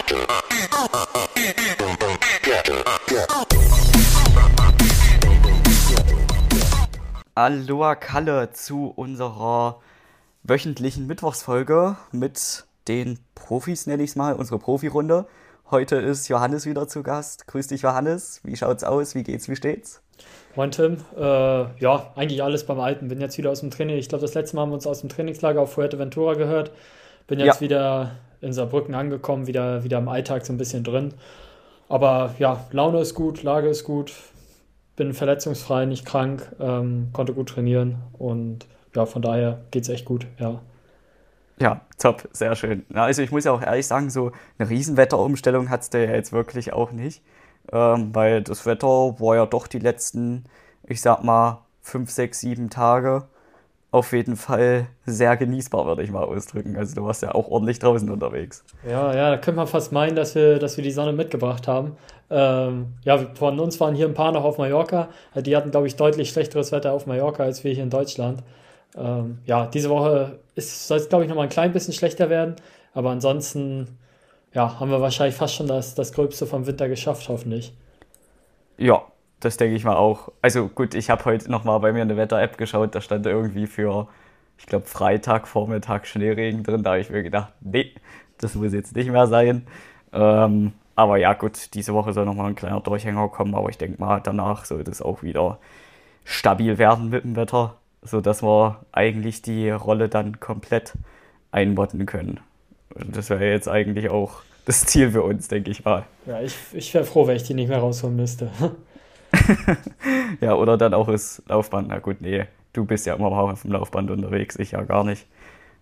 Aloha Kalle zu unserer wöchentlichen Mittwochsfolge mit den Profis, nenne ich es mal, unsere Profirunde. Heute ist Johannes wieder zu Gast. Grüß dich, Johannes. Wie schaut's aus? Wie geht's? Wie steht's? Moin Tim, ja, eigentlich alles beim Alten. Bin jetzt wieder aus dem Training. Ich glaube, das letzte Mal haben wir uns aus dem Trainingslager auf Fuerteventura gehört. Bin Ja, jetzt wieder in Saarbrücken angekommen, wieder im Alltag so ein bisschen drin. Aber ja, Laune ist gut, Lage ist gut, bin verletzungsfrei, nicht krank, konnte gut trainieren und ja, von daher geht's echt gut, ja. ja, top, sehr schön. Na, also ich muss ja auch ehrlich sagen, so eine Riesenwetterumstellung hat's der ja jetzt wirklich auch nicht. Weil das Wetter war ja doch die letzten, ich sag mal, 5, 6, 7 Tage auf jeden Fall sehr genießbar, würde ich mal ausdrücken. Also du warst ja auch ordentlich draußen unterwegs. Ja, da könnte man fast meinen, dass wir die Sonne mitgebracht haben. Ja, von uns waren hier ein paar noch auf Mallorca. Die hatten, glaube ich, deutlich schlechteres Wetter auf Mallorca als wir hier in Deutschland. Ja, diese Woche soll es, glaube ich, noch mal ein klein bisschen schlechter werden. Aber ansonsten, ja, haben wir wahrscheinlich fast schon das Gröbste vom Winter geschafft, hoffentlich. Ja, das denke ich mal auch. Also gut, ich habe heute nochmal bei mir in der Wetter-App geschaut, da stand irgendwie für, ich glaube, Freitag, Vormittag Schneeregen drin. Da habe ich mir gedacht, nee, das muss jetzt nicht mehr sein. Aber ja, gut, diese Woche soll nochmal ein kleiner Durchhänger kommen, aber ich denke mal, danach sollte es auch wieder stabil werden mit dem Wetter, sodass wir eigentlich die Rolle dann komplett einmotten können. Und das wäre jetzt eigentlich auch das Ziel für uns, denke ich mal. Ja, ich wäre froh, wenn ich die nicht mehr rausholen müsste. Ja, oder dann auch das Laufband. Na gut, nee, du bist ja immer auch auf dem Laufband unterwegs, ich ja gar nicht.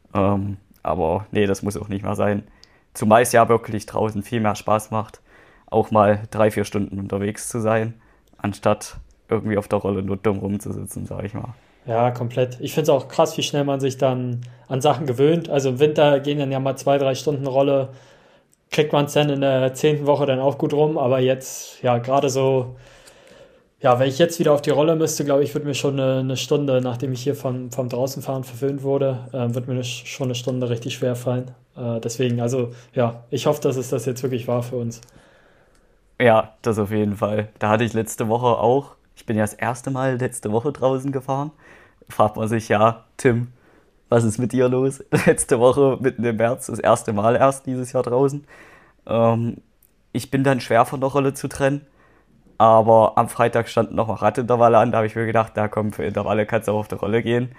Aber nee, das muss auch nicht mehr sein. Zumal es ja wirklich draußen viel mehr Spaß macht, auch mal 3, 4 Stunden unterwegs zu sein, anstatt irgendwie auf der Rolle nur dumm rumzusitzen, sag ich mal. Ja, komplett. Ich finde es auch krass, wie schnell man sich dann an Sachen gewöhnt. Also im Winter gehen dann ja mal 2, 3 Stunden Rolle, kriegt man es dann in der 10. Woche dann auch gut rum. Aber jetzt, ja, gerade so, ja, wenn ich jetzt wieder auf die Rolle müsste, glaube ich, würde mir schon eine Stunde, nachdem ich hier vom Draußenfahren verwöhnt wurde, würde mir schon eine Stunde richtig schwer fallen. Deswegen, also ja, ich hoffe, dass es das jetzt wirklich war für uns. Ja, das auf jeden Fall. Da hatte ich letzte Woche auch, ich bin ja das erste Mal letzte Woche draußen gefahren. Fragt man sich, ja, Tim, was ist mit dir los? Letzte Woche mitten im März, das erste Mal erst dieses Jahr draußen. Ähm, Ich bin dann schwer von der Rolle zu trennen, aber am Freitag standen noch mal Radintervalle an, da habe ich mir gedacht, na komm, für Intervalle kannst du auch auf der Rolle gehen.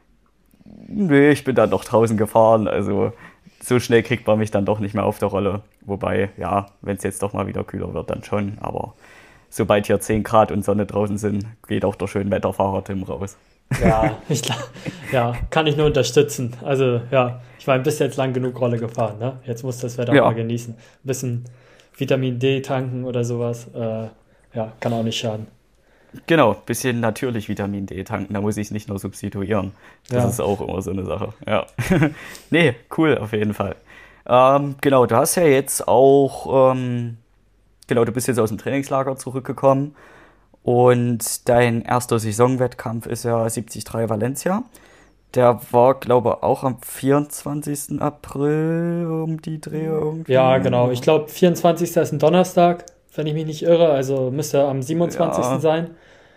Nee, ich bin dann noch draußen gefahren, also so schnell kriegt man mich dann doch nicht mehr auf der Rolle. Wobei, ja, wenn es jetzt doch mal wieder kühler wird, dann schon, aber sobald hier 10 Grad und Sonne draußen sind, geht auch der Schönwetterfahrer Tim raus. Ja, ja, kann ich nur unterstützen. Also ja, ich meine, bist jetzt lang genug Rolle gefahren, ne? Jetzt muss das Wetter auch mal Ja, genießen. Ein bisschen Vitamin D tanken oder sowas. Ja, kann auch nicht schaden. genau, bisschen natürlich Vitamin D tanken, da muss ich es nicht nur substituieren. Das Ja. ist auch immer so eine Sache, ja. Nee, cool, auf jeden Fall. Genau, du hast ja jetzt auch, genau, du bist jetzt aus dem Trainingslager zurückgekommen und dein erster Saisonwettkampf ist ja 73 Valencia. Der war, glaube ich, auch am 24. April um die Dreh Ja, irgendwie. genau. Ich glaube, 24. ist ein Donnerstag, wenn ich mich nicht irre. Also müsste am 27. Ja, sein.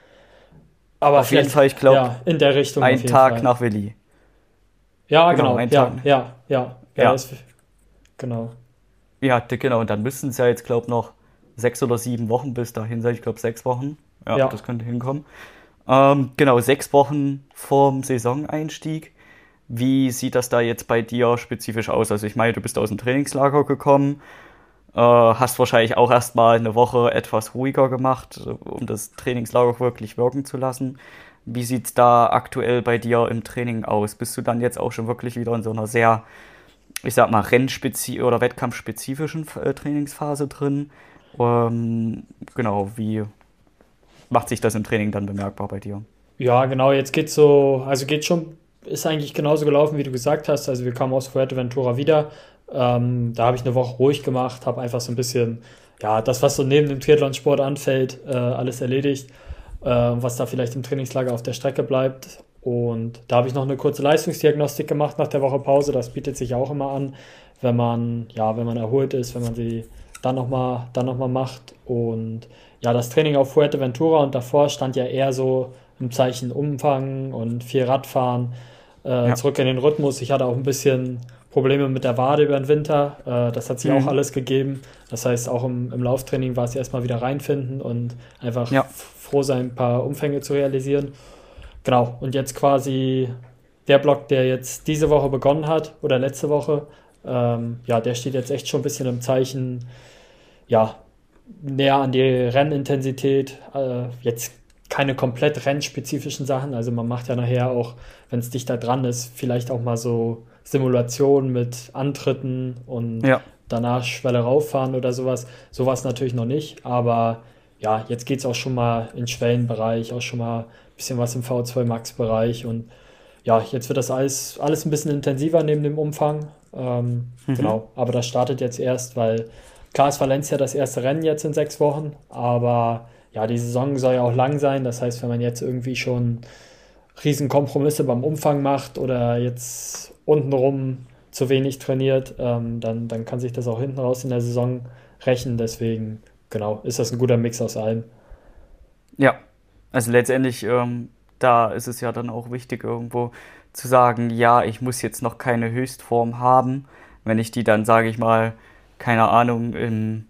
Aber auf jeden vielleicht, Fall, ich glaube, ja, in der Richtung auf ein jeden Tag Fall. nach Willi. Ja, Genau, genau. ein Tag. Ja, ja, ja. Ja, Ja, ist, genau. ja, genau. Und dann müssten es ja jetzt, glaube ich, noch 6 oder 7 Wochen bis dahin sein. Ich glaube, 6 Wochen. Ja, Ja. das könnte hinkommen. Genau, 6 Wochen vorm Saisoneinstieg. Wie sieht das da jetzt bei dir spezifisch aus? Also ich meine, du bist aus dem Trainingslager gekommen, hast wahrscheinlich auch erstmal eine Woche etwas ruhiger gemacht, um das Trainingslager wirklich wirken zu lassen. Wie sieht es da aktuell bei dir im Training aus? Bist du dann jetzt auch schon wirklich wieder in so einer sehr, ich sag mal, oder wettkampfspezifischen Trainingsphase drin? Ähm, genau, wie macht sich das im Training dann bemerkbar bei dir? Ja, genau, jetzt geht's so, also geht schon, ist eigentlich genauso gelaufen, wie du gesagt hast. Also wir kamen aus Fuerteventura wieder. Da habe ich eine Woche ruhig gemacht, habe einfach so ein bisschen, ja, das, was so neben dem Triathlonsport anfällt, alles erledigt, was da vielleicht im Trainingslager auf der Strecke bleibt. Und da habe ich noch eine kurze Leistungsdiagnostik gemacht nach der Woche Pause. Das bietet sich auch immer an, wenn man erholt ist, wenn man sie dann noch mal macht. Und ja, das Training auf Fuerteventura und davor stand ja eher so im Zeichen Umfang und viel Radfahren, Ja. zurück in den Rhythmus. Ich hatte auch ein bisschen Probleme mit der Wade über den Winter. Das hat sich auch Mhm. alles gegeben. Das heißt, auch im Lauftraining war es erstmal wieder reinfinden und einfach Ja. froh sein, ein paar Umfänge zu realisieren. Genau, und jetzt quasi der Block, der jetzt diese Woche begonnen hat oder letzte Woche, ja, der steht jetzt echt schon ein bisschen im Zeichen, ja, näher an die Rennintensität. Jetzt keine komplett rennspezifischen Sachen. Also man macht ja nachher auch, wenn es dichter dran ist, vielleicht auch mal so Simulationen mit Antritten und Ja. danach Schwelle rauffahren oder sowas. Sowas natürlich noch nicht, aber ja, jetzt geht es auch schon mal in den Schwellenbereich, auch schon mal ein bisschen was im V2 Max-Bereich und ja, jetzt wird das alles ein bisschen intensiver neben dem Umfang. Mhm. Genau, aber das startet jetzt erst, weil klar ist Valencia das erste Rennen jetzt in 6 Wochen, aber ja, die Saison soll ja auch lang sein. Das heißt, wenn man jetzt irgendwie schon riesen Kompromisse beim Umfang macht oder jetzt untenrum zu wenig trainiert, dann kann sich das auch hinten raus in der Saison rächen. Deswegen, genau, ist das ein guter Mix aus allem. Ja. Also letztendlich, da ist es ja dann auch wichtig, irgendwo zu sagen, ja, ich muss jetzt noch keine Höchstform haben. Wenn ich die dann, sage ich mal, keine Ahnung, im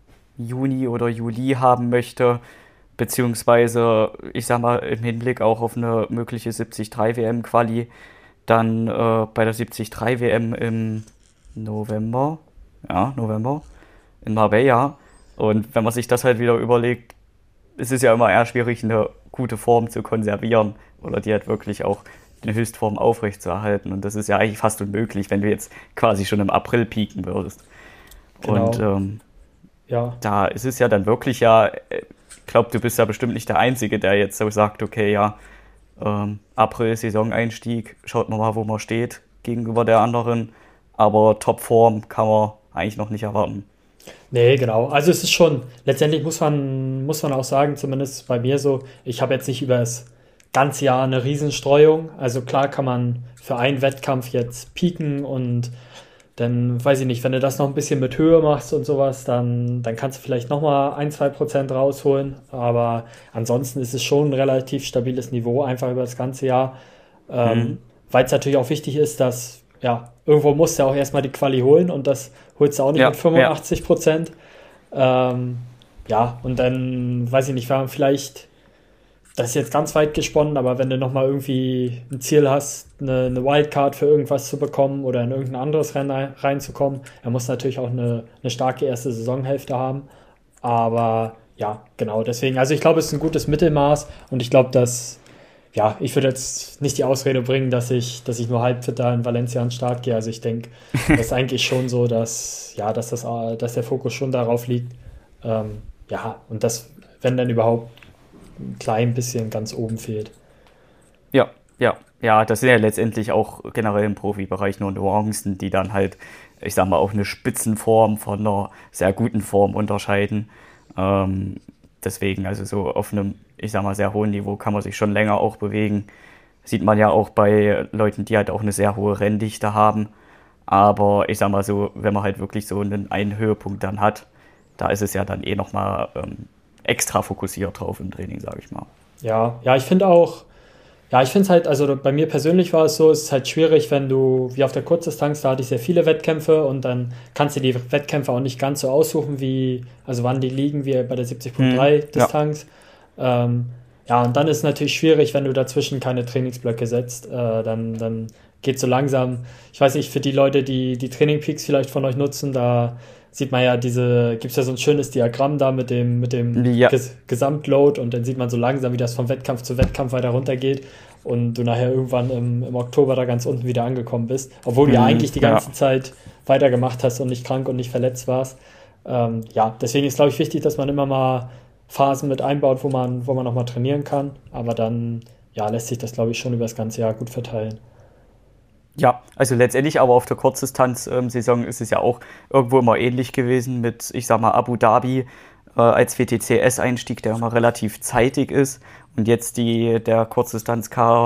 Juni oder Juli haben möchte, beziehungsweise, ich sag mal, im Hinblick auch auf eine mögliche 73 WM-Quali, dann bei der 73 WM im November, ja, November, in Marbella. Und wenn man sich das halt wieder überlegt, es ist ja immer eher schwierig, eine gute Form zu konservieren oder die halt wirklich auch eine Höchstform aufrechtzuerhalten. Und das ist ja eigentlich fast unmöglich, wenn du jetzt quasi schon im April pieken würdest. Und Genau, ja. da ist es ja dann wirklich ja, ich glaube, du bist ja bestimmt nicht der Einzige, der jetzt so sagt, okay, ja, April, Saisoneinstieg, schaut man mal, wo man steht gegenüber der anderen. Aber Topform kann man eigentlich noch nicht erwarten. Nee, genau. Also es ist schon, letztendlich muss man auch sagen, zumindest bei mir so, ich habe jetzt nicht über das ganze Jahr eine Riesenstreuung. Also klar kann man für einen Wettkampf jetzt pieken und dann, weiß ich nicht, wenn du das noch ein bisschen mit Höhe machst und sowas, dann kannst du vielleicht nochmal 1, 2% rausholen. Aber ansonsten ist es schon ein relativ stabiles Niveau, einfach über das ganze Jahr. Mhm. Weil es natürlich auch wichtig ist, dass, ja, irgendwo musst du ja auch erstmal die Quali holen und das holst du auch nicht mit Ja, ja, 85%. Ähm, ja, und dann, weiß ich nicht, wenn man vielleicht, das ist jetzt ganz weit gesponnen, aber wenn du nochmal irgendwie ein Ziel hast, eine Wildcard für irgendwas zu bekommen oder in irgendein anderes Rennen reinzukommen, er muss natürlich auch eine starke erste Saisonhälfte haben. Aber ja, genau, deswegen, also ich glaube, es ist ein gutes Mittelmaß und ich glaube, dass, ja, ich würde jetzt nicht die Ausrede bringen, dass ich nur halbfit da in Valencia an den Start gehe. Also ich denke, das ist eigentlich schon so, dass, ja, dass der Fokus schon darauf liegt. Ja, und das, wenn dann überhaupt ein klein bisschen ganz oben fehlt. ja, ja, ja, das sind ja letztendlich auch generell im Profibereich nur Nuancen, die dann halt, ich sag mal, auch eine Spitzenform von einer sehr guten Form unterscheiden. Ähm, deswegen, also so auf einem, ich sag mal, sehr hohen Niveau kann man sich schon länger auch bewegen. Sieht man ja auch bei Leuten, die halt auch eine sehr hohe Renndichte haben. Aber ich sag mal so, wenn man halt wirklich so einen Höhepunkt dann hat, da ist es ja dann eh nochmal extra fokussiert drauf im Training, sage ich mal. Ja, ja, ich finde auch, ja, ich finde es halt, also bei mir persönlich war es so, es ist halt schwierig, wenn du, wie auf der Kurzdistanz, da hatte ich sehr viele Wettkämpfe und dann kannst du die Wettkämpfe auch nicht ganz so aussuchen, also wann die liegen, wie bei der Mhm. 70,3 Ja, Distanz. Ja, und dann ist es natürlich schwierig, wenn du dazwischen keine Trainingsblöcke setzt, dann geht so langsam, ich weiß nicht, für die Leute, die die Training Peaks vielleicht von euch nutzen, da sieht man ja gibt es ja so ein schönes Diagramm da mit dem ja, Gesamtload und dann sieht man so langsam, wie das von Wettkampf zu Wettkampf weiter runtergeht und du nachher irgendwann im Oktober da ganz unten wieder angekommen bist, obwohl du ja mhm. eigentlich die Ja, ganze Zeit weitergemacht hast und nicht krank und nicht verletzt warst. Ja, deswegen ist, glaube ich, wichtig, dass man immer mal Phasen mit einbaut, wo man nochmal trainieren kann, aber dann, ja, lässt sich das, glaube ich, schon über das ganze Jahr gut verteilen. ja, also letztendlich aber auf der Kurzdistanz-Saison ist es ja auch irgendwo immer ähnlich gewesen mit, ich sag mal, Abu Dhabi als WTCS-Einstieg, der immer relativ zeitig ist und jetzt der Kurzdistanz-Kader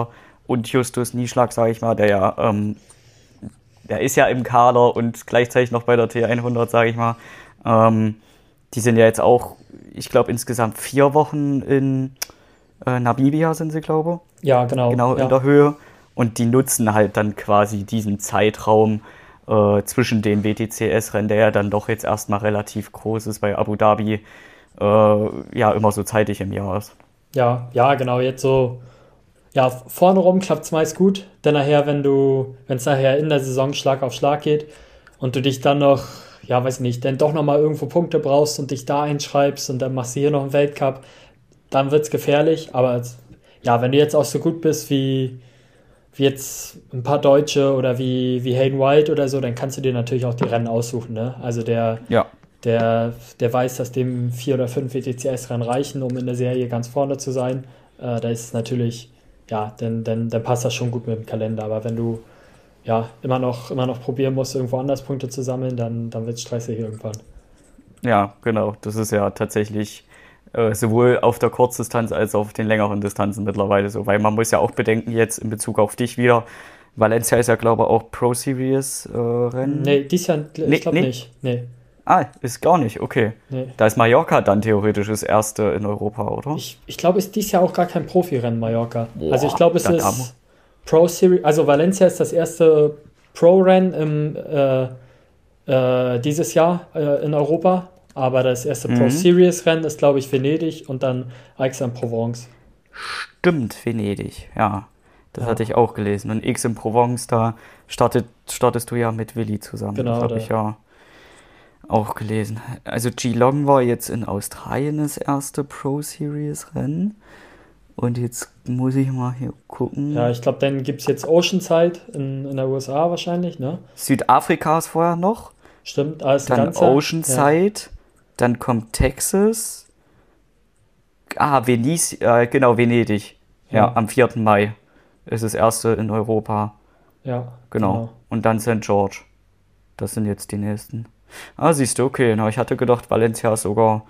und Justus Nieschlag, sage ich mal, der ist ja im Kader und gleichzeitig noch bei der T100, sage ich mal. Die sind ja jetzt auch, ich glaube, insgesamt 4 Wochen in Namibia sind sie, glaube ich. Ja, genau. Genau Ja. in der Höhe. Und die nutzen halt dann quasi diesen Zeitraum zwischen den WTCS-Rennen, der ja dann doch jetzt erstmal relativ groß ist, weil Abu Dhabi ja immer so zeitig im Jahr ist. Ja, ja, genau. Jetzt so, ja, vorne rum klappt es meist gut. Dann nachher, wenn es nachher in der Saison Schlag auf Schlag geht und du dich dann noch, ja, weiß nicht, dann doch nochmal irgendwo Punkte brauchst und dich da einschreibst und dann machst du hier noch einen Weltcup, dann wird es gefährlich. Aber ja, wenn du jetzt auch so gut bist wie jetzt ein paar Deutsche oder wie Hayden White oder so, dann kannst du dir natürlich auch die Rennen aussuchen, ne? Also Ja, der weiß, dass dem 4 oder 5 WTCS-Rennen reichen, um in der Serie ganz vorne zu sein. Da ist es natürlich, ja, dann passt das schon gut mit dem Kalender. Aber wenn du ja immer noch probieren musst, irgendwo anders Punkte zu sammeln, dann wird es stressig irgendwann. ja, genau. Das ist ja tatsächlich sowohl auf der Kurzdistanz als auch auf den längeren Distanzen mittlerweile so. Weil man muss ja auch bedenken, jetzt in Bezug auf dich wieder, Valencia ist ja, glaube ich, auch Pro Series Rennen. Nee, dies Jahr, Nee, ich glaube nee. nicht. Nee, Ah, ist gar nicht, okay. nee. Da ist Mallorca dann theoretisch das erste in Europa, oder? Ich glaube, ist dies Jahr auch gar kein Profirennen, Mallorca. Boah, Also ich glaube, es da- ist Pro Series, also Valencia ist das erste Pro-Rennen dieses Jahr in Europa, aber das erste Pro Series Rennen ist, glaube ich, Venedig und dann Aix-en-Provence. Stimmt, Venedig, ja. Das Ja. hatte ich auch gelesen. Und Aix-en-Provence, da startest du ja mit Willi zusammen. Genau, Das habe ich ja auch gelesen. Also Geelong war jetzt in Australien das erste Pro Series Rennen. Und jetzt muss ich mal hier gucken. Ja, ich glaube, dann gibt es jetzt Oceanside in der USA wahrscheinlich, ne? Südafrika ist vorher noch. Stimmt, alles ein Dann ganzer. Ja. Oceanside. Dann kommt Texas. Genau, Venedig. Ja, Ja. am 4. Mai ist das erste in Europa. Ja, Genau. Und dann St. George. Das sind jetzt die nächsten. Ah, siehst du, okay. Na, ich hatte gedacht, Valencia ist sogar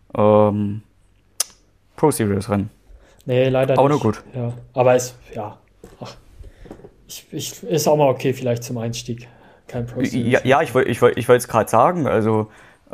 Pro Series Rennen. Nee, leider Auch nicht. nur gut. Ja, aber ja, ach, ist auch mal okay vielleicht zum Einstieg. Kein Pro Series. Ja, ich wollte es gerade sagen. Also,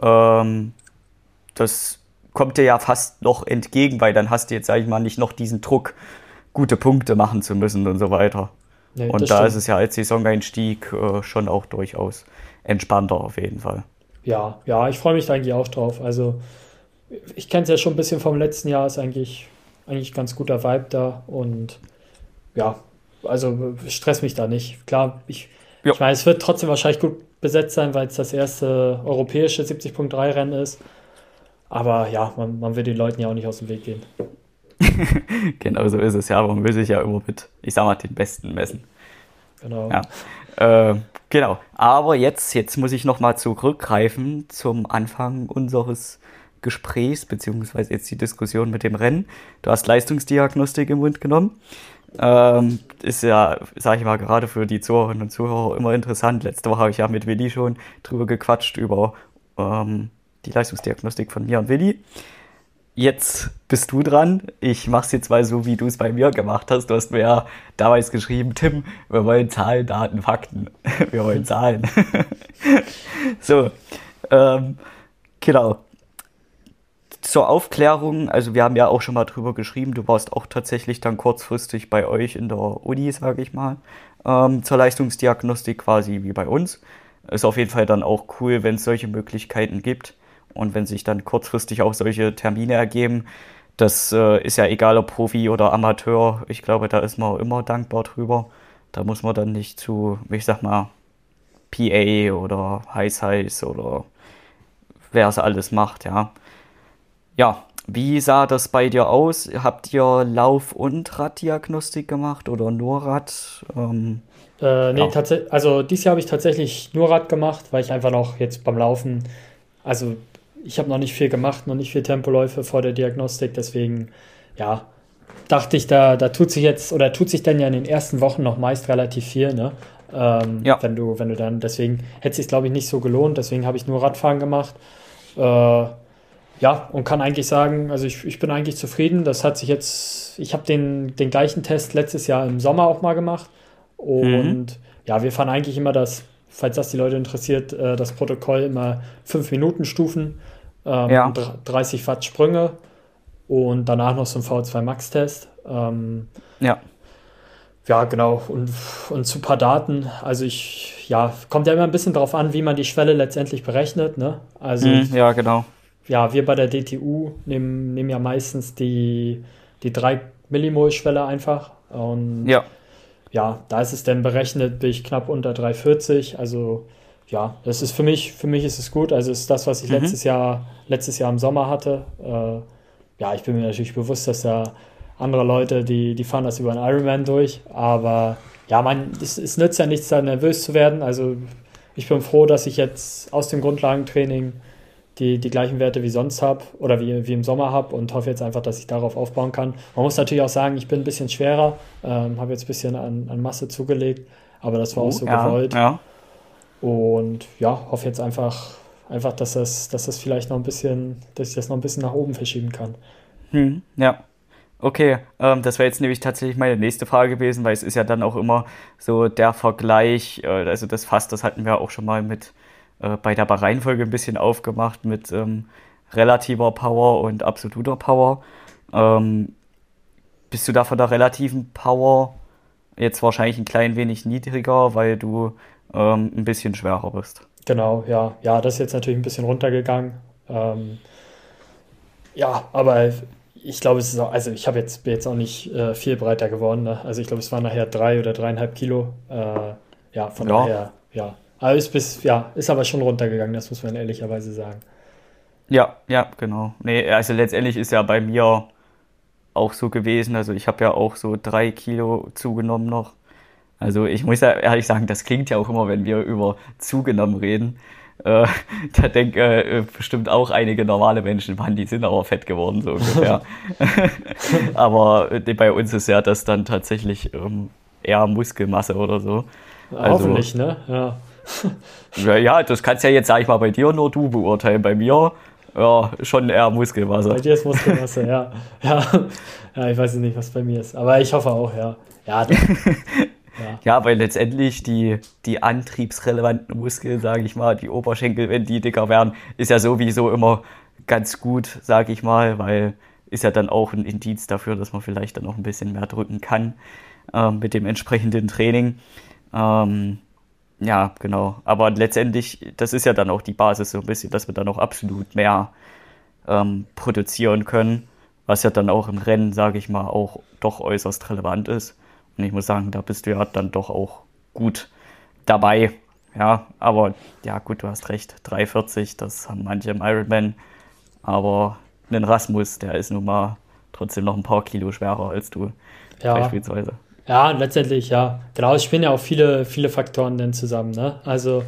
das kommt dir ja fast noch entgegen, weil dann hast du jetzt, sag ich mal, nicht noch diesen Druck, gute Punkte machen zu müssen und so weiter. Nee, Und das da stimmt. ist es ja als Saisoneinstieg schon auch durchaus entspannter auf jeden Fall. Ja, ja, ich freue mich da eigentlich auch drauf. Also, ich kenne es ja schon ein bisschen vom letzten Jahr, ist eigentlich ganz guter Vibe da und ja, also stress mich da nicht. Klar, Ja. ich meine, es wird trotzdem wahrscheinlich gut besetzt sein, weil es das erste europäische 70.3 Rennen ist. Aber ja, man will den Leuten ja auch nicht aus dem Weg gehen. Genau so ist es ja. Man will sich ja immer mit, ich sag mal, den Besten messen. Genau. Ja. Genau. Aber jetzt muss ich nochmal zurückgreifen zum Anfang unseres Gesprächs, beziehungsweise jetzt die Diskussion mit dem Rennen. Du hast Leistungsdiagnostik im Mund genommen. Ist ja, sag ich mal, gerade für die Zuhörerinnen und Zuhörer immer interessant. Letzte Woche habe ich ja mit Willi schon drüber gequatscht, über die Leistungsdiagnostik von mir und Willi. Jetzt bist du dran. Ich mach's jetzt mal so, wie du es bei mir gemacht hast. Du hast mir ja damals geschrieben, Tim, wir wollen Zahlen, Daten, Fakten. Wir wollen Zahlen. So, genau. Zur Aufklärung, also wir haben ja auch schon mal drüber geschrieben, du warst auch tatsächlich dann kurzfristig bei euch in der Uni, sage ich mal, zur Leistungsdiagnostik quasi wie bei uns. Ist auf jeden Fall dann auch cool, wenn es solche Möglichkeiten gibt und wenn sich dann kurzfristig auch solche Termine ergeben. Das ist ja egal, ob Profi oder Amateur, ich glaube, da ist man immer dankbar drüber. Da muss man dann nicht zu, ich sag mal, PA oder Heiß oder wer es alles macht, ja. Ja, wie sah das bei dir aus? Habt ihr Lauf- und Raddiagnostik gemacht oder nur Rad? Nee, Ja. tatsächlich, also dieses Jahr habe ich tatsächlich nur Rad gemacht, weil ich einfach noch jetzt beim Laufen, also ich habe noch nicht viel gemacht, noch nicht viel Tempoläufe vor der Diagnostik, deswegen, ja, dachte ich, da tut sich jetzt, oder tut sich dann ja in den ersten Wochen noch meist relativ viel, ne? Ja. Wenn du dann, deswegen hätte es sich, glaube ich, nicht so gelohnt, deswegen habe ich nur Radfahren gemacht. Ja, und kann eigentlich sagen, also ich bin eigentlich zufrieden. Das hat sich jetzt, ich habe den gleichen Test letztes Jahr im Sommer auch mal gemacht. Mhm. Und ja, wir fahren eigentlich immer das, falls das die Leute interessiert, das Protokoll immer 5-Minuten-Stufen, Ja, 30 Watt Sprünge und danach noch so ein V2 Max-Test. ja. Ja, genau. Und zu ein paar Daten. Also ja, kommt ja immer ein bisschen drauf an, wie man die Schwelle letztendlich berechnet, ne? Also Mhm, ja, genau. ja, wir bei der DTU nehmen ja meistens die 3 Millimol-Schwelle einfach. Und Ja. ja, da ist es dann berechnet, bin ich knapp unter 340. Also ja, das ist für mich ist es gut. Also ist das, was ich Mhm. letztes Jahr im Sommer hatte. Ja, ich bin mir natürlich bewusst, dass da andere Leute, die fahren das über einen Ironman durch. Aber ja, es nützt ja nichts, da nervös zu werden. Also ich bin froh, dass ich jetzt aus dem Grundlagentraining die gleichen Werte wie sonst habe oder wie im Sommer habe und hoffe jetzt einfach, dass ich darauf aufbauen kann. Man muss natürlich auch sagen, ich bin ein bisschen schwerer, habe jetzt ein bisschen an Masse zugelegt, aber das war auch so Ja, gewollt. ja. Und ja, hoffe jetzt einfach, dass das vielleicht noch ein bisschen, dass ich das noch ein bisschen nach oben verschieben kann. Ja. Okay, das wäre jetzt nämlich tatsächlich meine nächste Frage gewesen, weil es ist ja dann auch immer so der Vergleich, also das Fass, das hatten wir auch schon mal mit bei der Reihenfolge ein bisschen aufgemacht mit relativer Power und absoluter Power. Ähm, Bist du da von der relativen Power jetzt wahrscheinlich ein klein wenig niedriger, weil du ein bisschen schwerer bist? Genau, ja. Ja, das ist jetzt natürlich ein bisschen runtergegangen. Ähm, ja, aber ich glaube, es ist auch, also bin jetzt auch nicht viel breiter geworden. Ne? Also ich glaube, es waren nachher 3 oder 3,5 Kilo. Ja, von Ja, daher, ja. Aber ja, ist aber schon runtergegangen, das muss man ehrlicherweise sagen. ja, ja, genau. Nee, also letztendlich ist ja bei mir auch so gewesen. Also ich habe ja auch so 3 Kilo zugenommen noch. Also ich muss ja ehrlich sagen, das klingt ja auch immer, wenn wir über zugenommen reden. Äh, Da denken bestimmt auch einige normale Menschen, Mann, die sind aber fett geworden, so ungefähr. Aber bei uns ist ja das dann tatsächlich eher Muskelmasse oder so. Also, Hoffentlich, ne? Ja. ja, das kannst ja jetzt, sag ich mal, bei dir nur du beurteilen. Bei mir, ja, schon eher Muskelmasse. Bei dir ist Muskelmasse, ja. Ja. Ja, ich weiß nicht, was bei mir ist. Aber ich hoffe auch, ja. Ja, doch. Ja. Ja, weil letztendlich die antriebsrelevanten Muskeln, sage ich mal, die Oberschenkel, wenn die dicker werden, ist ja sowieso immer ganz gut, sage ich mal, weil ist ja dann auch ein Indiz dafür, dass man vielleicht dann noch ein bisschen mehr drücken kann mit dem entsprechenden Training. Ähm, ja, genau. Aber letztendlich, das ist ja dann auch die Basis so ein bisschen, dass wir dann auch absolut mehr produzieren können, was ja dann auch im Rennen, sage ich mal, auch doch äußerst relevant ist. Und ich muss sagen, da bist du ja dann doch auch gut dabei. Ja, aber ja, gut, du hast recht. 340, das haben manche im Ironman. Aber ein Rasmus, der ist nun mal trotzdem noch ein paar Kilo schwerer als du, Ja. beispielsweise. Ja, letztendlich, ja. Genau, es spielen ja auch viele Faktoren denn zusammen, ne? Also,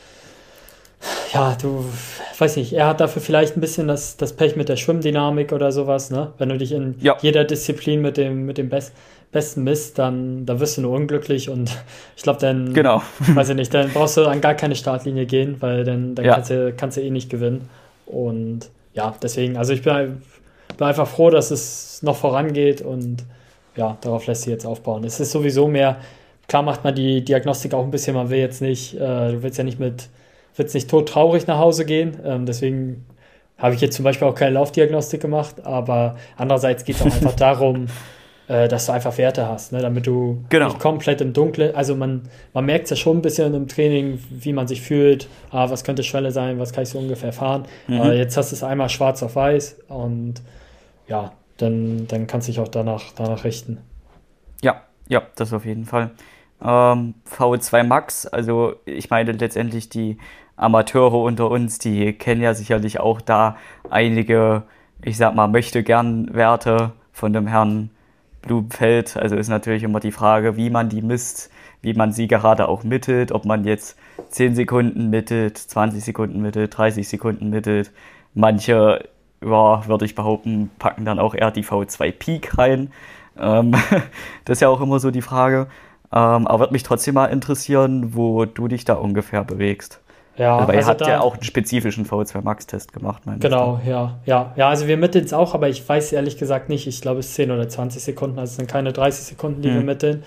ja, weiß nicht, er hat dafür vielleicht ein bisschen das Pech mit der Schwimmdynamik oder sowas, ne? Wenn du dich in Ja, jeder Disziplin mit dem Besten misst, dann wirst du nur unglücklich und ich glaube, dann, genau. weiß ich nicht, dann brauchst du an gar keine Startlinie gehen, weil dann Ja, kannst du eh nicht gewinnen. Und ja, deswegen, also bin einfach froh, dass es noch vorangeht und ja, darauf lässt sich jetzt aufbauen. Es ist sowieso mehr, klar macht man die Diagnostik auch ein bisschen, man will jetzt nicht, du willst ja nicht willst nicht todtraurig nach Hause gehen. Deswegen habe ich jetzt zum Beispiel auch keine Laufdiagnostik gemacht, aber andererseits geht es auch einfach darum, dass du einfach Werte hast, ne, damit du genau. nicht komplett im Dunkeln, also man merkt es ja schon ein bisschen im Training, wie man sich fühlt, was könnte Schwelle sein, was kann ich so ungefähr fahren. Aber Mhm. jetzt hast du es einmal schwarz auf weiß und ja, dann kannst du dich auch danach richten. Ja, ja, das auf jeden Fall. V2 Max, also ich meine letztendlich die Amateure unter uns, die kennen ja sicherlich auch da einige, ich sag mal, möchte gern Werte von dem Herrn Blumenfeld. Also ist natürlich immer die Frage, wie man die misst, wie man sie gerade auch mittelt, ob man jetzt 10 Sekunden mittelt, 20 Sekunden mittelt, 30 Sekunden mittelt. Manche, ja, würde ich behaupten, packen dann auch eher die V2 Peak rein. Ähm, Das ist ja auch immer so die Frage. Aber würde mich trotzdem mal interessieren, wo du dich da ungefähr bewegst. Ja, Weil ihr also habt ja auch einen spezifischen VO2 Max-Test gemacht, meine ich. genau, ja. Ja, also wir mitteln es auch, aber ich weiß ehrlich gesagt nicht. Ich glaube, es sind 10 oder 20 Sekunden, also es sind keine 30 Sekunden, die wir mitteln.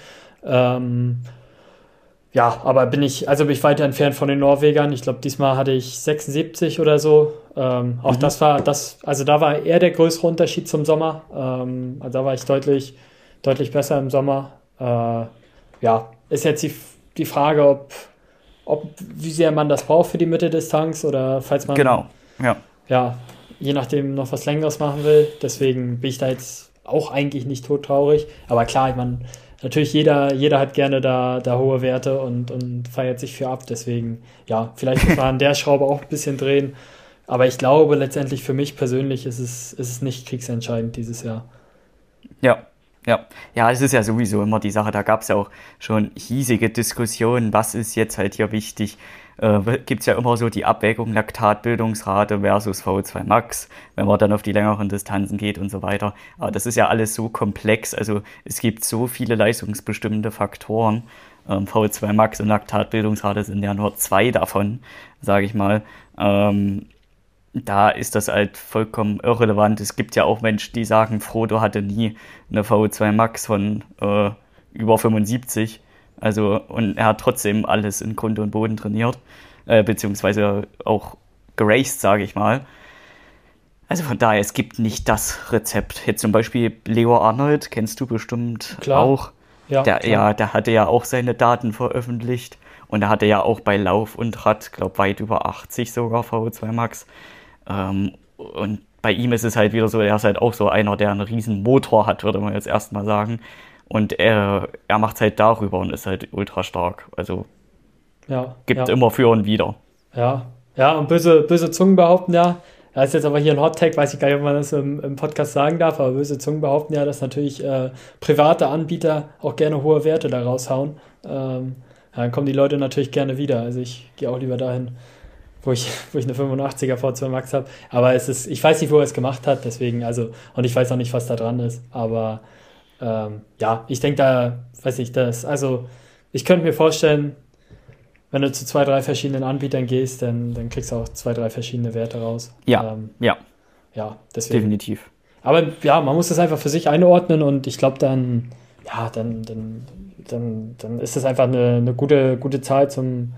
Ja, aber bin ich weit entfernt von den Norwegern. Ich glaube, diesmal hatte ich 76 oder so. Auch also da war eher der größere Unterschied zum Sommer. Also da war ich deutlich besser im Sommer. Ja, ist jetzt die Frage, wie sehr man das braucht für die Mitteldistanz oder falls man, Genau, ja. ja, je nachdem noch was Längeres machen will. Deswegen bin ich da jetzt auch eigentlich nicht todtraurig. Aber klar, ich meine, natürlich jeder hat gerne da hohe Werte und feiert sich für ab. Deswegen, ja, vielleicht muss man an der Schraube auch ein bisschen drehen. Aber ich glaube, letztendlich für mich persönlich ist es nicht kriegsentscheidend dieses Jahr. Ja, ja. Ja, es ist ja sowieso immer die Sache, da gab es ja auch schon hiesige Diskussionen, was ist jetzt halt hier wichtig. Gibt es ja immer so die Abwägung Laktatbildungsrate versus VO2 Max, wenn man dann auf die längeren Distanzen geht und so weiter. Aber das ist ja alles so komplex, also es gibt so viele leistungsbestimmende Faktoren. VO2 Max und Laktatbildungsrate sind ja nur 2 davon, sage ich mal. Da ist das halt vollkommen irrelevant. Es gibt ja auch Menschen, die sagen, Frodo hatte nie eine VO2 Max von über 75. Also, und er hat trotzdem alles in Grund und Boden trainiert, beziehungsweise auch geraced, sage ich mal. Also von daher, es gibt nicht das Rezept. Jetzt zum Beispiel Leo Arnold, kennst du bestimmt Klar. auch. Ja, Der, klar. ja, der hatte ja auch seine Daten veröffentlicht. Und er hatte ja auch bei Lauf und Rad, glaube weit über 80 sogar VO2 Max. Und bei ihm ist es halt wieder so, er ist halt auch so einer, der einen riesen Motor hat, würde man jetzt erstmal sagen. Und er macht es halt darüber und ist halt ultra stark. Also gibt immer für und wider. Ja, und böse Zungen behaupten ja, das ist jetzt aber hier ein Hot-Tag, weiß ich gar nicht, ob man das im Podcast sagen darf, aber böse Zungen behaupten ja, dass natürlich private Anbieter auch gerne hohe Werte da raushauen. Dann kommen die Leute natürlich gerne wieder. Also ich gehe auch lieber dahin, wo ich eine 85er V2 Max habe. Aber ich weiß nicht, wo er es gemacht hat, deswegen, und ich weiß auch nicht, was da dran ist. Aber ich denke ich könnte mir vorstellen, wenn du zu 2, 3 verschiedenen Anbietern gehst, dann kriegst du auch 2, 3 verschiedene Werte raus. Ja, deswegen. definitiv. Aber ja, man muss das einfach für sich einordnen und ich glaube dann ist das einfach eine gute Zahl zum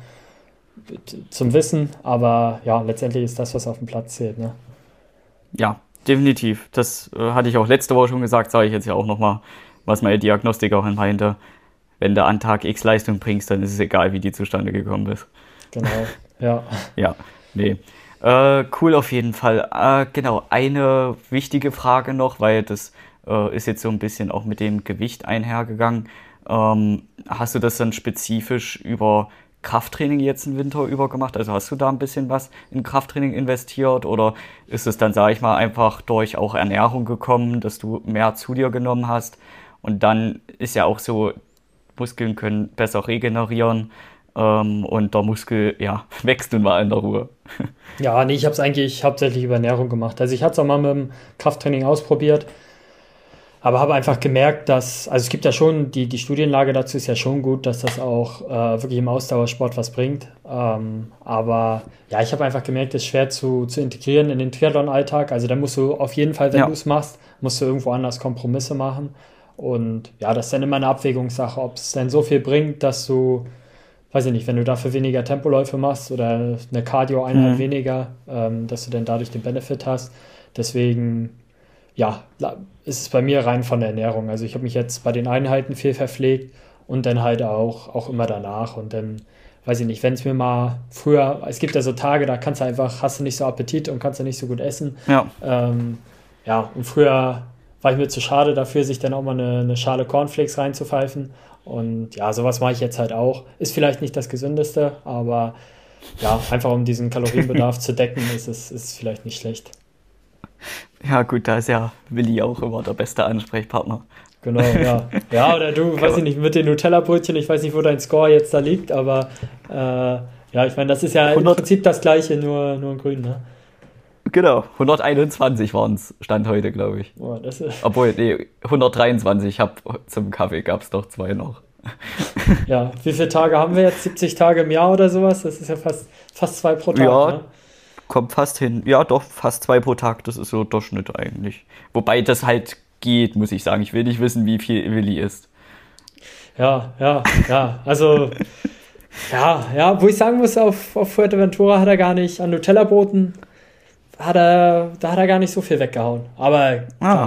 Wissen, aber ja, letztendlich ist das, was auf dem Platz zählt, ne? Ja, definitiv. Das hatte ich auch letzte Woche schon gesagt, sage ich jetzt ja auch nochmal, was meine Diagnostik auch meinte. Wenn du an Tag X Leistung bringst, dann ist es egal, wie die zustande gekommen ist. Genau, ja. Ja, nee. Cool auf jeden Fall. Genau, eine wichtige Frage noch, weil das ist jetzt so ein bisschen auch mit dem Gewicht einhergegangen. Hast du das dann spezifisch über Krafttraining jetzt im Winter über gemacht? Also hast du da ein bisschen was in Krafttraining investiert oder ist es dann, sage ich mal, einfach durch auch Ernährung gekommen, dass du mehr zu dir genommen hast? Und dann ist ja auch so, Muskeln können besser regenerieren und der Muskel, ja, wächst nun mal in der Ruhe. Ja, nee, ich habe es eigentlich hauptsächlich über Ernährung gemacht. Also ich hatte es auch mal mit dem Krafttraining ausprobiert, aber habe einfach gemerkt, also es gibt ja schon, die Studienlage dazu ist ja schon gut, dass das auch wirklich im Ausdauersport was bringt. Aber ja, ich habe einfach gemerkt, es ist schwer zu integrieren in den Triathlon-Alltag. Also da musst du auf jeden Fall, wenn du es machst, musst du irgendwo anders Kompromisse machen. Und ja, das ist dann immer eine Abwägungssache, ob es denn so viel bringt, dass du, weiß ich nicht, wenn du dafür weniger Tempoläufe machst oder eine Cardio-Einheit weniger, dass du dann dadurch den Benefit hast. Deswegen, ja, ist es bei mir rein von der Ernährung. Also ich habe mich jetzt bei den Einheiten viel verpflegt und dann halt auch immer danach. Und dann, weiß ich nicht, wenn es mir mal früher, es gibt ja so Tage, da hast du nicht so Appetit und kannst du nicht so gut essen. Ja. Und früher war ich mir zu schade dafür, sich dann auch mal eine Schale Cornflakes reinzupfeifen. Und ja, sowas mache ich jetzt halt auch. Ist vielleicht nicht das Gesündeste, aber ja, einfach um diesen Kalorienbedarf zu decken, ist es vielleicht nicht schlecht. Ja gut, da ist ja Willi auch immer der beste Ansprechpartner. Genau, ja. Ja, oder du, weiß ich nicht, mit den Nutella-Brötchen, ich weiß nicht, wo dein Score jetzt da liegt, aber ja, ich meine, das ist ja im Prinzip das Gleiche, nur in grün, ne? Genau, 121 waren es, Stand heute, glaube ich. Boah, das ist Obwohl, nee, 123, zum Kaffee gab es doch 2 noch. Ja, wie viele Tage haben wir jetzt? 70 Tage im Jahr oder sowas? Das ist ja fast zwei pro Tag, Ja, ne? kommt fast hin. Ja, doch, fast 2 pro Tag, das ist so Durchschnitt eigentlich. Wobei das halt geht, muss ich sagen. Ich will nicht wissen, wie viel Willi isst. Ja, ja, ja. Also, ja, wo ich sagen muss, auf Fuerteventura hat er gar nicht, an Nutella-Broten da hat er gar nicht so viel weggehauen. Aber klar, Ah.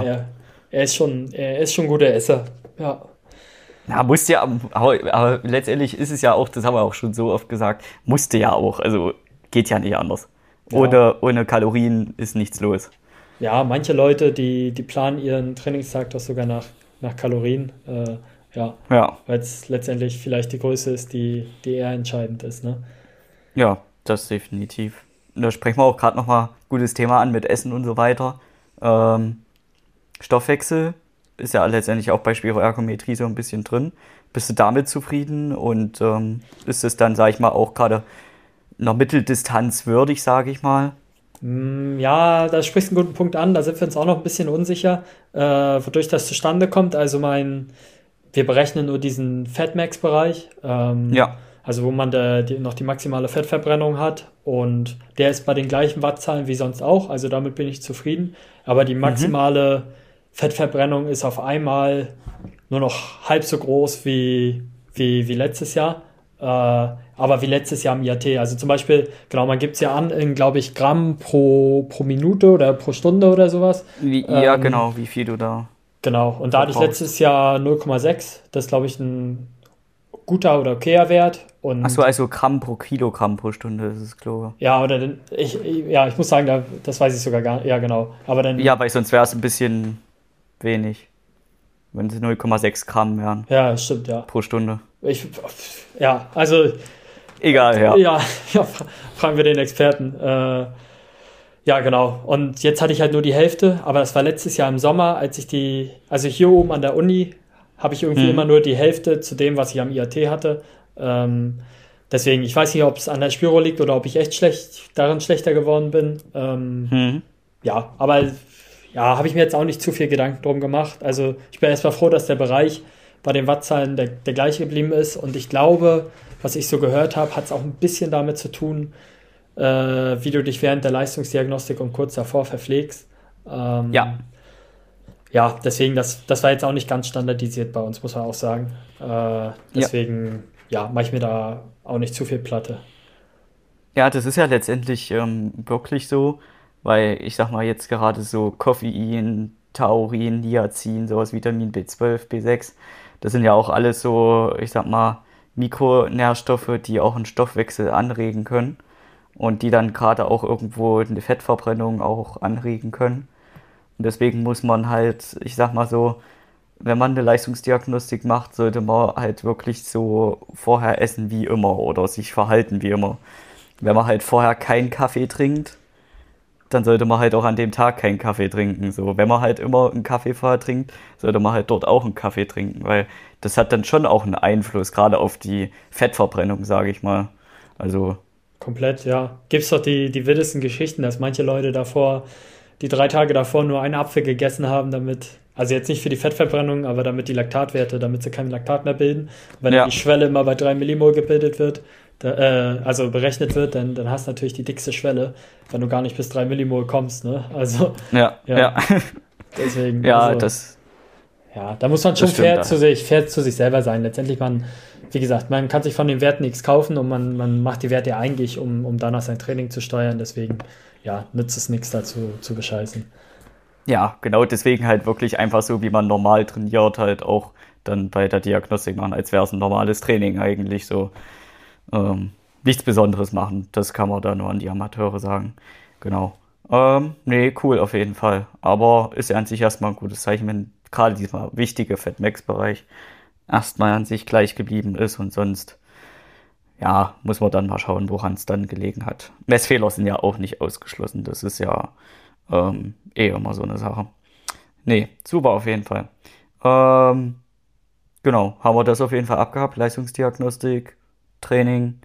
er ist schon ein guter Esser. Ja. Ja, musste ja, aber letztendlich ist es ja auch, das haben wir auch schon so oft gesagt, musste ja auch, also geht ja nicht anders. Ja, Ohne Kalorien ist nichts los. ja, manche Leute, die planen ihren Trainingstag doch sogar nach Kalorien. Ja, Ja, weil es letztendlich vielleicht die Größe ist, die eher entscheidend ist, ne? ja, das definitiv. Und da sprechen wir auch gerade nochmal gutes Thema an mit Essen und so weiter. Ähm, Stoffwechsel ist ja letztendlich auch bei Spiroergometrie so ein bisschen drin. Bist du damit zufrieden und ist es dann, sag ich mal, auch gerade einer Mitteldistanz würdig, sage ich mal? Ja, da sprichst du einen guten Punkt an. Da sind wir uns auch noch ein bisschen unsicher, wodurch das zustande kommt. Also wir berechnen nur diesen Fatmax-Bereich, Ja. also wo man noch die maximale Fettverbrennung hat. Und der ist bei den gleichen Wattzahlen wie sonst auch. Also damit bin ich zufrieden. Aber die Mhm. maximale Fettverbrennung ist auf einmal nur noch halb so groß wie letztes Jahr. Aber wie letztes Jahr im IAT. Also zum Beispiel, genau, man gibt es ja an in, glaube ich, Gramm pro Minute oder pro Stunde oder sowas. Ja, Ähm, genau, wie viel du da genau, und da hatte ich verbrauchst. letztes Jahr 0,6. Das ist, glaube ich, ein guter oder okayer Wert. Ach so, Und also Gramm pro Kilogramm pro Stunde ist es, glaube ja, ich muss sagen, das weiß ich sogar gar nicht. Ja, genau. Aber ich. Ja, dann, weil sonst wäre es ein bisschen wenig, wenn es 0,6 Gramm wären ja, stimmt, ja. pro Stunde. Ich, ja, also, Egal, ja. ja, ja, fragen wir den Experten. Ja, genau. Und jetzt hatte ich halt nur die Hälfte, aber das war letztes Jahr im Sommer, also hier oben an der Uni habe ich irgendwie immer Hm. nur die Hälfte zu dem, was ich am IAT hatte. Ähm, deswegen, ich weiß nicht, ob es an der Spiro liegt oder ob ich echt darin schlechter geworden bin. Hm. Ja, aber ja, habe ich mir jetzt auch nicht zu viel Gedanken drum gemacht. Also ich bin erstmal froh, dass der Bereich bei den Wattzahlen der gleiche geblieben ist. Und ich glaube, was ich so gehört habe, hat es auch ein bisschen damit zu tun, wie du dich während der Leistungsdiagnostik und kurz davor verpflegst. Ja, Ja, deswegen, das war jetzt auch nicht ganz standardisiert bei uns, muss man auch sagen. ja. Deswegen, ja, mache ich mir da auch nicht zu viel Platte. Ja, das ist ja letztendlich wirklich so, weil ich sag mal jetzt gerade so Koffein, Taurin, Niacin, sowas Vitamin B12, B6, das sind ja auch alles so, ich sag mal, Mikronährstoffe, die auch einen Stoffwechsel anregen können und die dann gerade auch irgendwo eine Fettverbrennung auch anregen können. Und deswegen muss man halt, ich sag mal so, wenn man eine Leistungsdiagnostik macht, sollte man halt wirklich so vorher essen wie immer oder sich verhalten wie immer. Wenn man halt vorher keinen Kaffee trinkt, dann sollte man halt auch an dem Tag keinen Kaffee trinken. So, wenn man halt immer einen Kaffee vorher trinkt, sollte man halt dort auch einen Kaffee trinken, weil das hat dann schon auch einen Einfluss, gerade auf die Fettverbrennung, sage ich mal. Also, Komplett, ja. Gibt's doch die wildesten Geschichten, dass manche Leute die 3 Tage davor nur einen Apfel gegessen haben, also jetzt nicht für die Fettverbrennung, aber damit die Laktatwerte, damit sie kein Laktat mehr bilden. Und wenn dann die ja, Schwelle immer bei 3 Millimol gebildet wird, also berechnet wird, dann hast du natürlich die dickste Schwelle, wenn du gar nicht bis 3 Millimol kommst, ne? Also, ja, ja, ja, deswegen, ja, also, ja, da muss man schon das stimmt. fair zu sich selber sein. Letztendlich, wie gesagt, man kann sich von den Werten nichts kaufen und man macht die Werte eigentlich, um danach sein Training zu steuern. Deswegen, ja, nützt es nichts dazu zu bescheißen. Ja, genau deswegen halt wirklich einfach so, wie man normal trainiert, halt auch dann bei der Diagnostik machen, als wäre es ein normales Training eigentlich so. Nichts Besonderes machen, das kann man da nur an die Amateure sagen. Genau. Nee, cool auf jeden Fall. Aber ist ja an sich erstmal ein gutes Zeichen, wenn gerade dieser wichtige Fat-Max-Bereich erstmal an sich gleich geblieben ist und sonst, ja, muss man dann mal schauen, woran es dann gelegen hat. Messfehler sind ja auch nicht ausgeschlossen, das ist ja eh immer so eine Sache. Nee, super auf jeden Fall. Ähm, genau, haben wir das auf jeden Fall abgehabt, Leistungsdiagnostik, Training.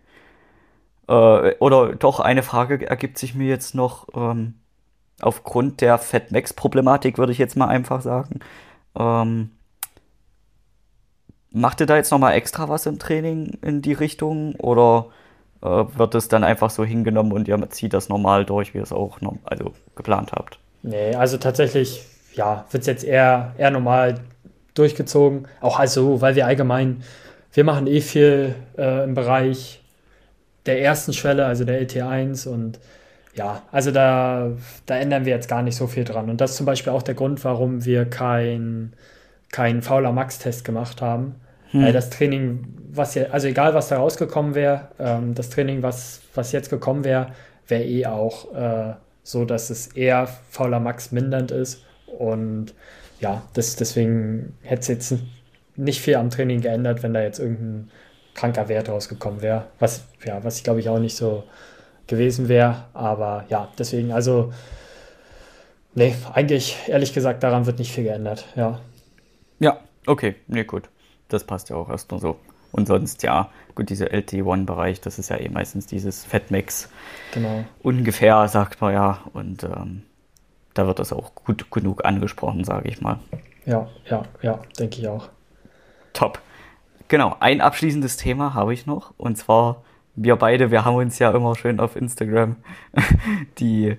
Oder doch eine Frage ergibt sich mir jetzt noch aufgrund der Fatmax-Problematik, würde ich jetzt mal einfach sagen. Ähm, Macht ihr da jetzt nochmal extra was im Training in die Richtung oder wird es dann einfach so hingenommen und ihr zieht das normal durch, wie ihr es auch also geplant habt? Nee, also tatsächlich, ja, wird es jetzt eher normal durchgezogen. Auch also, weil wir machen eh viel im Bereich der ersten Schwelle, also der LT1 und ja, also da ändern wir jetzt gar nicht so viel dran. Und das ist zum Beispiel auch der Grund, warum wir kein Fauler Max-Test gemacht haben. Weil das Training, also egal was da rausgekommen wäre, das Training, was jetzt gekommen wäre, wäre eh auch so, dass es eher Fauler Max mindernd ist. Und ja, deswegen hätte es jetzt nicht viel am Training geändert, wenn da jetzt irgendein kranker Wert rausgekommen wäre. Was ich glaube ich auch nicht so gewesen wäre. Aber ja, deswegen, also, nee, eigentlich, ehrlich gesagt, daran wird nicht viel geändert. Ja, Ja, okay, nee, gut. Das passt ja auch erstmal so. Und sonst, ja, gut, dieser LT1-Bereich, das ist ja eh meistens dieses Fatmax genau. ungefähr, sagt man ja. Und da wird das auch gut genug angesprochen, sage ich mal. Ja, denke ich auch. Top. Genau, ein abschließendes Thema habe ich noch. Und zwar, wir haben uns ja immer schön auf Instagram die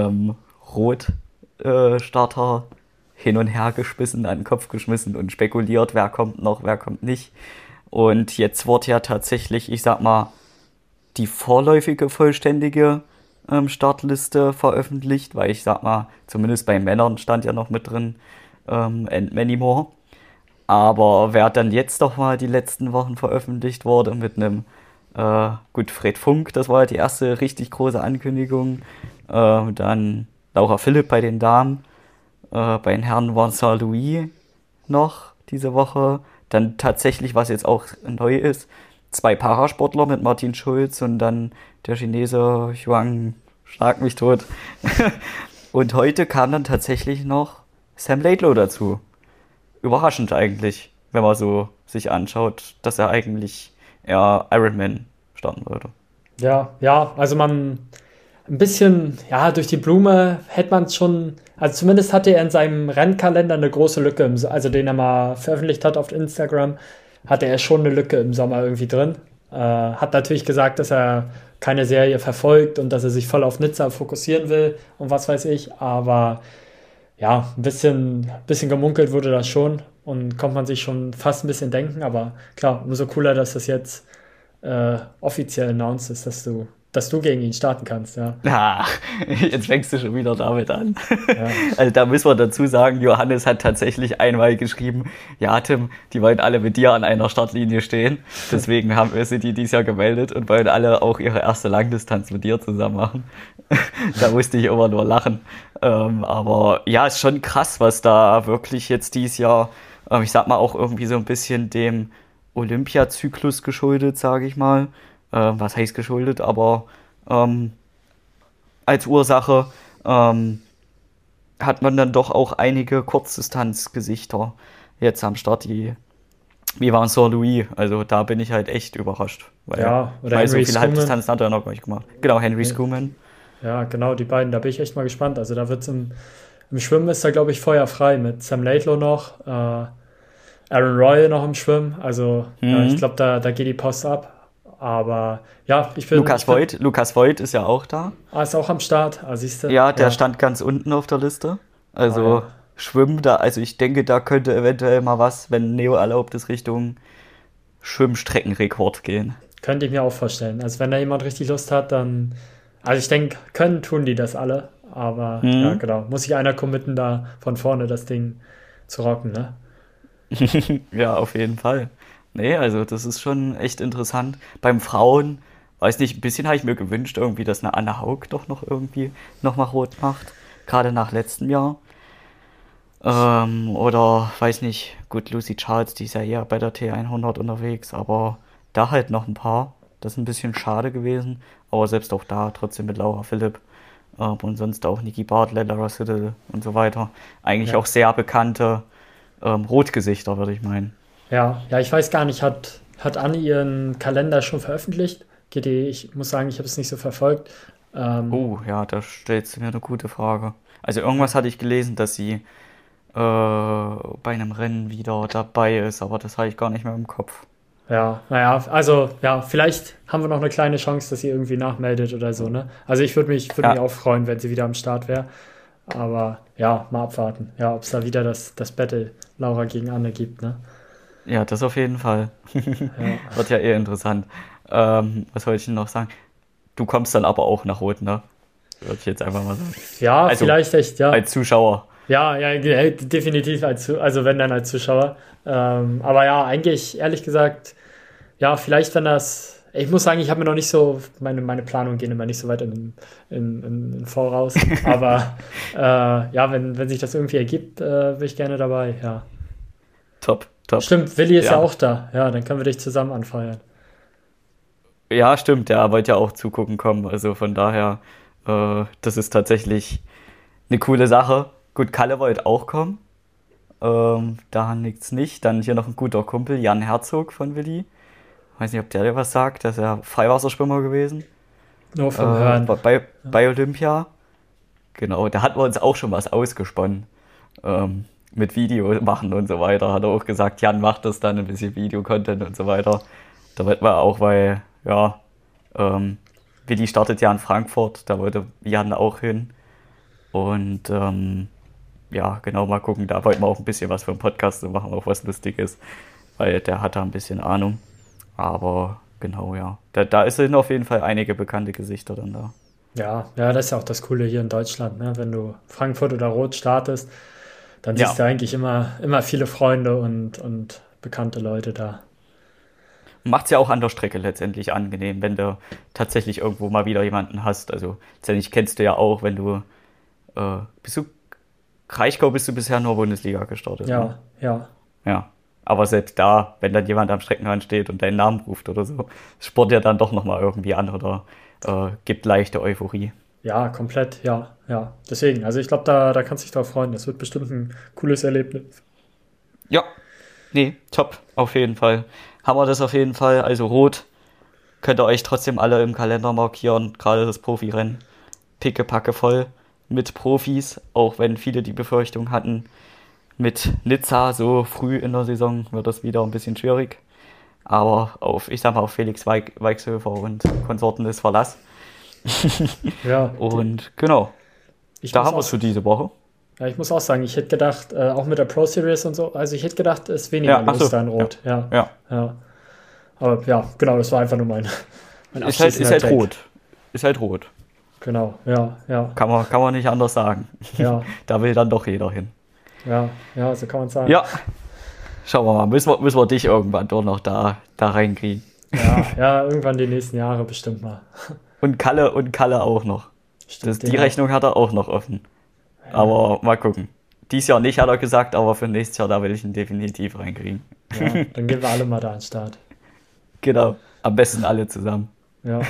Rotstarter hin und her geschmissen, an den Kopf geschmissen und spekuliert, wer kommt noch, wer kommt nicht. Und jetzt wurde ja tatsächlich, ich sag mal, die vorläufige vollständige Startliste veröffentlicht, weil ich sag mal, zumindest bei Männern stand ja noch mit drin, and many more. Aber wer dann jetzt doch mal die letzten Wochen veröffentlicht wurde mit einem, gut, Fred Funk, das war ja die erste richtig große Ankündigung. Dann Laura Philipp bei den Damen. Bei den Herren war Saint-Louis noch diese Woche. Dann tatsächlich, was jetzt auch neu ist, 2 Parasportler mit Martin Schulz und dann der Chinese Huang, schlag mich tot. Und heute kam dann tatsächlich noch Sam Laidlow dazu. Überraschend eigentlich, wenn man so sich anschaut, dass er eigentlich eher Ironman starten würde. Ja, also ein bisschen, ja, durch die Blume hätte man es schon, also zumindest hatte er in seinem Rennkalender eine große Lücke, also den er mal veröffentlicht hat auf Instagram, hatte er schon eine Lücke im Sommer irgendwie drin. Hat natürlich gesagt, dass er keine Serie verfolgt und dass er sich voll auf Nizza fokussieren will und was weiß ich, aber ja, ein bisschen gemunkelt wurde das schon und konnte man sich schon fast ein bisschen denken, aber klar, umso cooler, dass das jetzt offiziell announced ist, dass du gegen ihn starten kannst, ja. Ah, jetzt fängst du schon wieder damit an. Ja, Also da müssen wir dazu sagen, Johannes hat tatsächlich einmal geschrieben, ja Tim, die wollen alle mit dir an einer Startlinie stehen. Deswegen haben wir sie dieses Jahr gemeldet und wollen alle auch ihre erste Langdistanz mit dir zusammen machen. Da musste ich immer nur lachen. Aber ja, ist schon krass, was da wirklich jetzt dieses Jahr, ich sag mal auch irgendwie so ein bisschen dem Olympiazyklus geschuldet, sage ich mal. Was heißt geschuldet, aber als Ursache hat man dann doch auch einige Kurzdistanzgesichter jetzt am Start, wie war Saint-Louis, also da bin ich halt echt überrascht, ja, oder weil so Henry viele Skuman. Halbdistanzen hat er noch gar nicht gemacht. Genau, Henry Skuman. Ja, genau, die beiden, da bin ich echt mal gespannt. Also da wird's im Schwimmen ist da, glaube ich, feuerfrei mit Sam Laidlow noch, Aaron Royal noch im Schwimmen. Also ja, ich glaube, da geht die Post ab. Aber ja, Lukas Voigt ist ja auch da. Ist auch am Start. Siehst du? Ja, der stand ganz unten auf der Liste. Also Ja. Schwimmen da, also ich denke, da könnte eventuell mal was, wenn Neo erlaubt ist, Richtung Schwimmstreckenrekord gehen. Könnte ich mir auch vorstellen. Also wenn da jemand richtig Lust hat, dann. Also ich denke, tun die das alle. Aber ja, genau. Muss sich einer committen, da von vorne das Ding zu rocken, ne? Ja, auf jeden Fall. Nee, also das ist schon echt interessant. Beim Frauen, weiß nicht, ein bisschen habe ich mir gewünscht, irgendwie, dass eine Anna Haug doch noch irgendwie nochmal rot macht. Gerade nach letztem Jahr. Oder, weiß nicht, gut, Lucy Charles, die ist ja eher bei der T100 unterwegs, aber da halt noch ein paar. Das ist ein bisschen schade gewesen. Aber selbst auch da, trotzdem mit Laura Philipp. Und sonst auch Nikki Bartlett, Lara Siddle und so weiter. Eigentlich Ja. auch sehr bekannte Rotgesichter, würde ich meinen. Ja, ich weiß gar nicht, hat Anne ihren Kalender schon veröffentlicht? Ich muss sagen, ich habe es nicht so verfolgt. Ähm, Oh, ja, da stellst du mir eine gute Frage. Also irgendwas hatte ich gelesen, dass sie bei einem Rennen wieder dabei ist, aber das habe ich gar nicht mehr im Kopf. Ja, naja, also ja, vielleicht haben wir noch eine kleine Chance, dass sie irgendwie nachmeldet oder so, ne? Also ich würde mich Ja, auch freuen, wenn sie wieder am Start wäre. Aber ja, mal abwarten. Ja, ob es da wieder das Battle Laura gegen Anne gibt, ne? ja, das auf jeden Fall. Ja. Wird ja eher interessant. Was wollte ich denn noch sagen? Du kommst dann aber auch nach Rot, ne? Würde ich jetzt einfach mal sagen. Ja, Also vielleicht echt, ja. als Zuschauer. Ja, ja, definitiv also wenn dann als Zuschauer. Aber ja, eigentlich, ehrlich gesagt, ja, vielleicht wenn das. Ich muss sagen, ich habe mir noch nicht so, meine Planungen gehen immer nicht so weit in Voraus. Aber ja, wenn sich das irgendwie ergibt, bin ich gerne dabei, ja. Top, top. Stimmt, Willi ist ja Ja. auch da. Ja, dann können wir dich zusammen anfeuern. Ja, stimmt, der wollte ja auch zugucken kommen. Also von daher, das ist tatsächlich eine coole Sache. Gut, Kalle wollte auch kommen. Daran liegt's nicht. Dann hier noch ein guter Kumpel, Jan Herzog von Willi. Weiß nicht, ob der dir was sagt. Der ist ja Freiwasserschwimmer gewesen. Nur vom Hören. Bei Olympia. Genau, da hatten wir uns auch schon was ausgesponnen. Mit Video machen und so weiter. Hat er auch gesagt, Jan macht das dann, ein bisschen Videocontent und so weiter. Da wollten wir auch, weil, ja, Willi startet ja in Frankfurt. Da wollte Jan auch hin. Und ja, genau, mal gucken. Da wollten wir auch ein bisschen was für einen Podcast zu machen, auch was Lustiges. Weil der hat da ein bisschen Ahnung. Aber genau, ja. Da sind auf jeden Fall einige bekannte Gesichter dann da. Ja, ja, das ist ja auch das Coole hier in Deutschland, ne? Wenn du Frankfurt oder Rot startest, dann Ja. siehst du eigentlich immer viele Freunde und bekannte Leute da. Macht es ja auch an der Strecke letztendlich angenehm, wenn du tatsächlich irgendwo mal wieder jemanden hast. Also, letztendlich kennst du ja auch, wenn du, Kraichgau bist du bisher nur Bundesliga gestartet, ne? Ja, ja. Ja. Aber selbst da, wenn dann jemand am Streckenrand steht und deinen Namen ruft oder so, spornt ja dann doch nochmal irgendwie an oder gibt leichte Euphorie. Ja, komplett, ja, ja. Deswegen, also ich glaube, da kannst du dich drauf freuen. Das wird bestimmt ein cooles Erlebnis. Ja, nee, top, auf jeden Fall. Haben wir das auf jeden Fall. Also Rot könnt ihr euch trotzdem alle im Kalender markieren, gerade das Profirennen. Pickepacke voll mit Profis, auch wenn viele die Befürchtung hatten, mit Nizza so früh in der Saison wird das wieder ein bisschen schwierig. Aber ich sag mal, auf Felix Weichshöfer und Konsorten ist Verlass. Ja, Und genau, ich da muss haben wir auch, es für diese Woche. ja, ich muss auch sagen, ich hätte gedacht, auch mit der Pro Series und so, also ich hätte gedacht, es ist weniger Ja, ach los so, da in ja, Rot. Ja, ja. ja. Aber ja, genau, das war einfach nur mein Ist halt abschließender Take. rot. Ist halt rot. Genau, ja, ja, Kann man nicht anders sagen. ja, Da will dann doch jeder hin. ja, ja, so kann man sagen. Ja, schauen wir mal. Müssen wir dich irgendwann doch noch da reinkriegen. Ja, ja, irgendwann die nächsten Jahre bestimmt mal. Und Kalle auch noch. Stimmt, Die Rechnung hat er auch noch offen. Aber mal gucken. Dies Jahr nicht, hat er gesagt, aber für nächstes Jahr, da will ich ihn definitiv reinkriegen. Ja, dann gehen wir alle mal da an den Start. Genau. Am besten alle zusammen. Ja,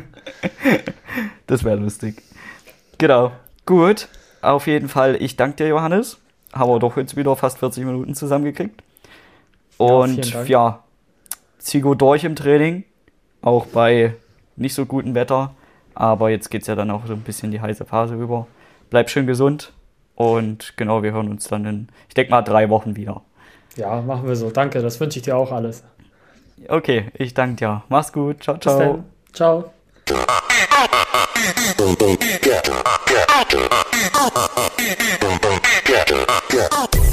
Das wäre lustig. Genau. Gut. Auf jeden Fall, ich danke dir, Johannes. Haben wir doch jetzt wieder fast 40 Minuten zusammengekriegt. Und vielen Dank. ja, zieh gut durch im Training. Auch bei nicht so gutem Wetter. Aber jetzt geht es ja dann auch so ein bisschen die heiße Phase über. Bleib schön gesund. Und genau, wir hören uns dann in, ich denke mal, 3 Wochen wieder. ja, machen wir so. Danke, das wünsche ich dir auch alles. Okay, ich danke dir. Mach's gut. Ciao, Bis ciao. dann. Ciao. Get